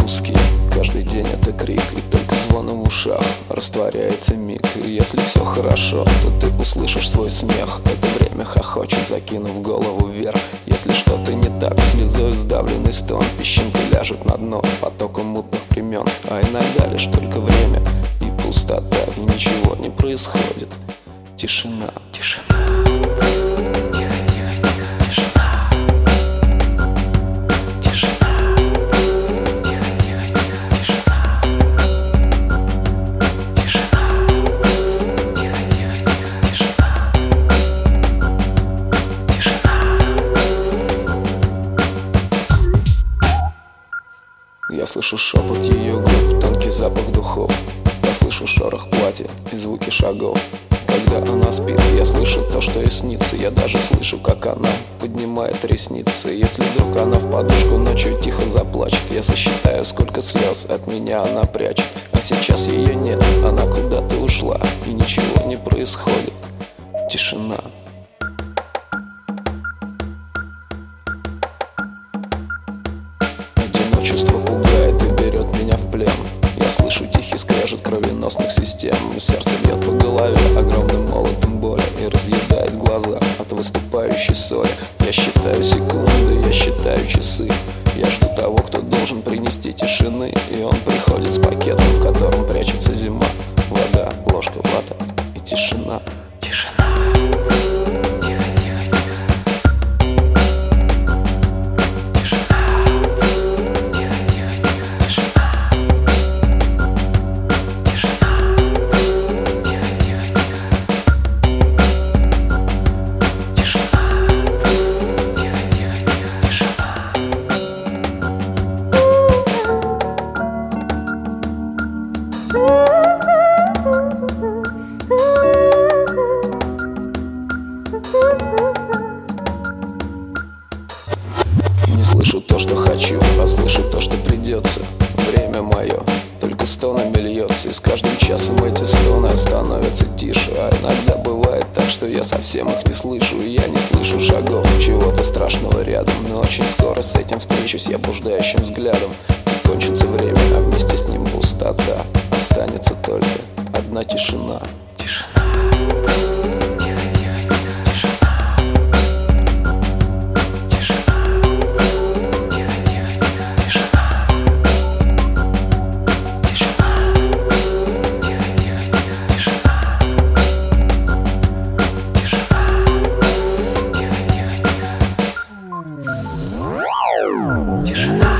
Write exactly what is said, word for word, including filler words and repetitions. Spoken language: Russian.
куски. Каждый день это крик, и только звоном в ушах растворяется миг. И если все хорошо, то ты услышишь свой смех. Это время хохочет, закинув голову вверх. Если что-то не так, слезой сдавленный стон, песчинка ляжет на дно потоком мутных времен. А иногда лишь только время и пустота, и ничего не происходит. Тишина, тишина. Я слышу шепот ее губ, тонкий запах духов. Я слышу шорох платья и звуки шагов. Когда она спит, я слышу то, что ей снится. Я даже слышу, как она поднимает ресницы. Если вдруг она в подушку ночью тихо заплачет, я сосчитаю, сколько слез от меня она прячет. А сейчас ее нет, она куда-то ушла, и ничего не происходит. Тишина. Одиночество пугает и берет меня в плен. Я слышу тихий скрежет кровеносных систем. Сердце бьет по голове огромным молотом боли и разъедает глаза от выступающей соли. Я считаю секунды, я считаю часы. Я жду того, кто должен принести тишины. И он приходит с пакетом, в котором прячется зима. Вода, ложка, вата и тишина. Тишина. Не слышу то, что хочу, а слышу то, что придется. Время мое только стонами льется, и с каждым часом эти стоны становятся тише. А иногда бывает так, что я совсем их не слышу. И я не слышу шагов, чего-то страшного рядом. Но очень скоро с этим встречусь я блуждающим взглядом. И кончится время, а вместе с ним пустота. Останется только одна тишина. Тишина. Тишина.